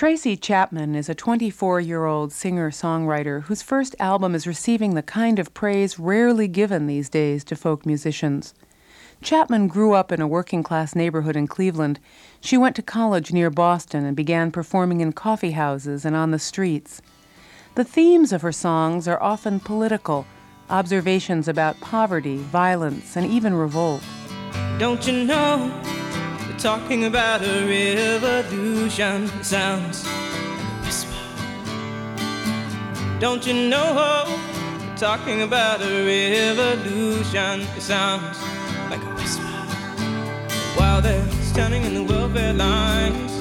Tracy Chapman is a 24-year-old singer-songwriter whose first album is receiving the kind of praise rarely given these days to folk musicians. Chapman grew up in a working-class neighborhood in Cleveland. She went to college near Boston and began performing in coffee houses and on the streets. The themes of her songs are often political, observations about poverty, violence, and even revolt. Don't you know, they're talking about a revolution. It sounds like a whisper. Don't you know, they're talking about a revolution. It sounds like a whisper. While they're standing in the welfare lines,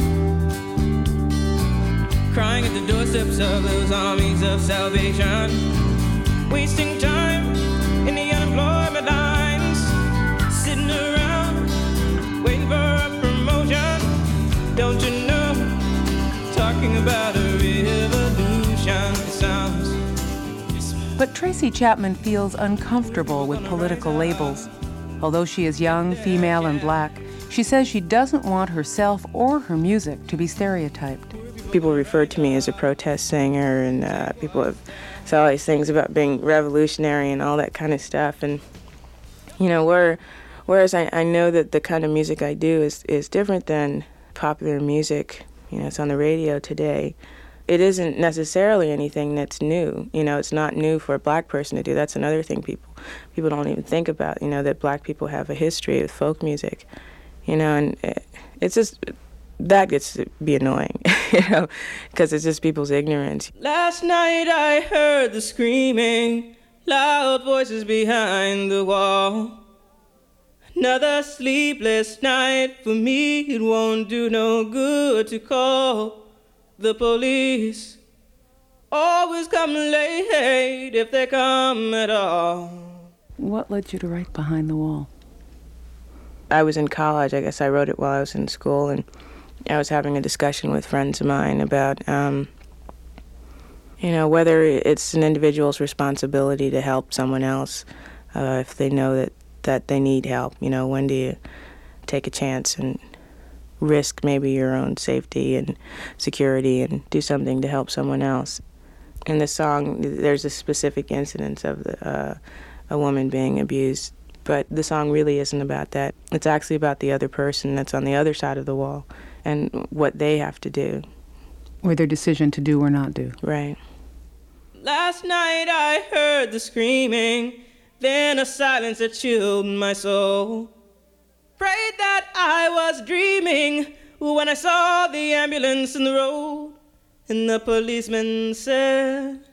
crying at the doorsteps of those armies of salvation, wasting time in the unemployment lines, sitting around waiting for a promotion. Don't you know, talking about a revolution sounds. But Tracy Chapman feels uncomfortable with political labels. Although she is young, female, and black, she says she doesn't want herself or her music to be stereotyped. People refer to me as a protest singer, and people have said all these things about being revolutionary and all that kind of stuff. And, you know, whereas I know that the kind of music I do is different than popular music, you know, it's on the radio today. It isn't necessarily anything that's new. You know, it's not new for a black person to do. That's another thing people don't even think about, you know, that black people have a history with folk music, you know, and it's just... that gets to be annoying, you know, because it's just people's ignorance. Last night I heard the screaming, loud voices behind the wall. Another sleepless night for me. It won't do no good to call the police. Always come late if they come at all. What led you to write Behind the Wall? I was in college. I guess I wrote it while I was in school, and I was having a discussion with friends of mine about, you know, whether it's an individual's responsibility to help someone else if they know that they need help. You know, when do you take a chance and risk maybe your own safety and security and do something to help someone else? In the song, there's a specific incident of a woman being abused, but the song really isn't about that. It's actually about the other person that's on the other side of the wall and what they have to do. Or their decision to do or not do. Right. Last night I heard the screaming, then a silence that chilled my soul. Prayed that I was dreaming when I saw the ambulance in the road, and the policeman said,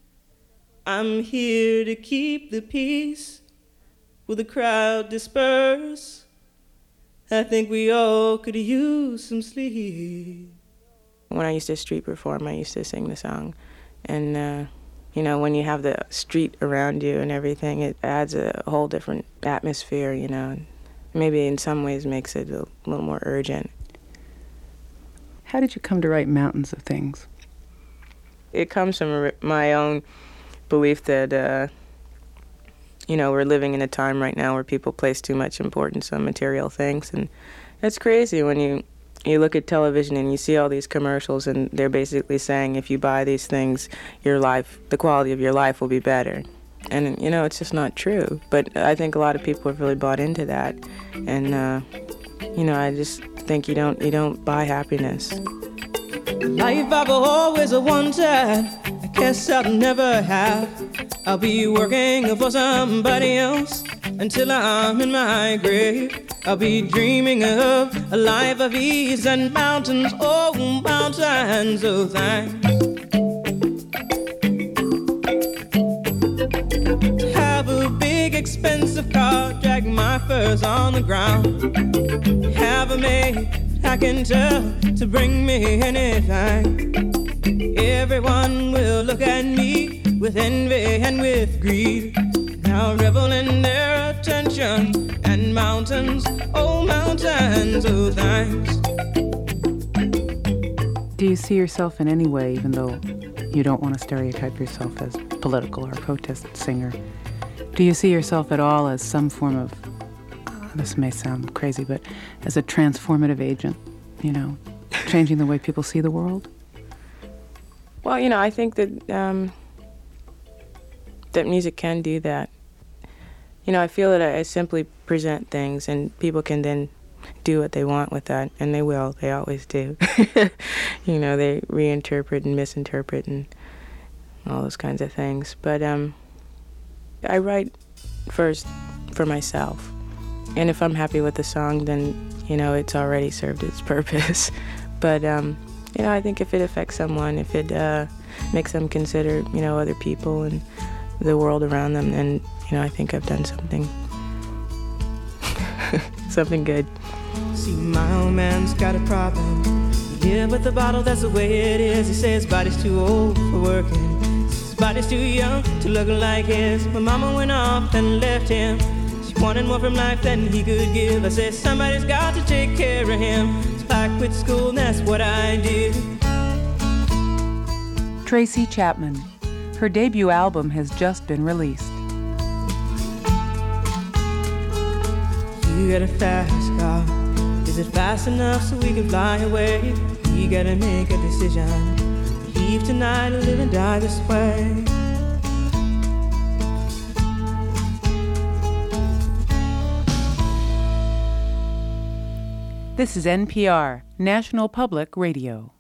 I'm here to keep the peace. Will the crowd disperse? I think we all could use some sleep. When I used to street perform, I used to sing the song. And, you know, when you have the street around you and everything, it adds a whole different atmosphere, you know. Maybe in some ways makes it a little more urgent. How did you come to write Mountains of Things? It comes from my own belief that, you know, we're living in a time right now where people place too much importance on material things. And it's crazy when you look at television and you see all these commercials and they're basically saying if you buy these things, the quality of your life will be better. And, you know, it's just not true. But I think a lot of people have really bought into that. And, you know, I just think you don't buy happiness. Life I've always wanted, I guess I'll never have. I'll be working for somebody else until I'm in my grave. I'll be dreaming of a life of ease and mountains, oh, mountains of thanks. Have a big expensive car, drag my furs on the ground. Have a maid I can tell to bring me anything. Everyone will look at me with envy and with greed. Now revel in their attention and mountains, oh mountains, oh thanks. Do you see yourself in any way, even though you don't want to stereotype yourself as political or protest singer, do you see yourself at all as some form of, this may sound crazy, but as a transformative agent, you know, changing the way people see the world? Well, I think that that music can do that. I feel that I simply present things, and people can then do what they want with that, and they will. They always do. They reinterpret and misinterpret and all those kinds of things. But I write first for myself, and if I'm happy with the song, then it's already served its purpose. But I think if it affects someone, if it makes them consider other people and the world around them, then I think I've done something something good. See, my old man's got a problem. Yeah, with the bottle, that's the way it is. He says his body's too old for working. His body's too young to look like his. My mama went off and left him. She wanted more from life than he could give. I said, somebody's got to take care of him. So I quit school, and that's what I did. Tracy Chapman. Her debut album has just been released. You got a fast car. Is it fast enough so we can fly away? We gotta make a decision. Leave tonight or live and die this way. This is NPR, National Public Radio.